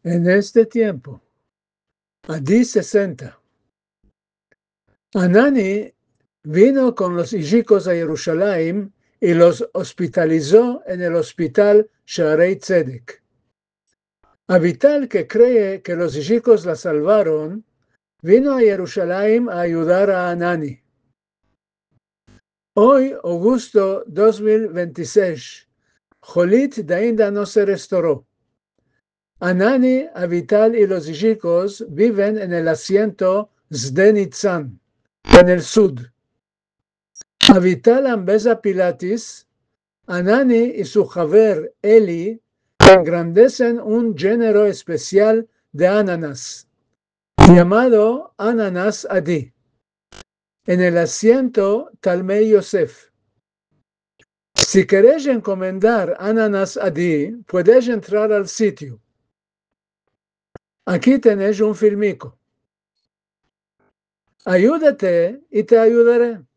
En este tiempo, Adi 60, Anani vino con los hijicos a Jerusalén y los hospitalizó en el hospital Shaarei Tzedek. Avital, que cree que los hijicos la salvaron, vino a Jerusalén a ayudar a Anani. Hoy, Augusto 2026, Jolit de ainda no se restauró. Anani, Avital y los hijicos viven en el asiento Sde Nitzan, en el sur. Avital Ambeza Pilatis, Anani y su Javer Eli engrandecen un género especial de ananas, llamado ananas Adi, en el asiento Talmei Yosef. Si queréis encomendar ananas Adi, puedes entrar al sitio. Aquí tenéis un filmico. Ayúdate y te ayudaré.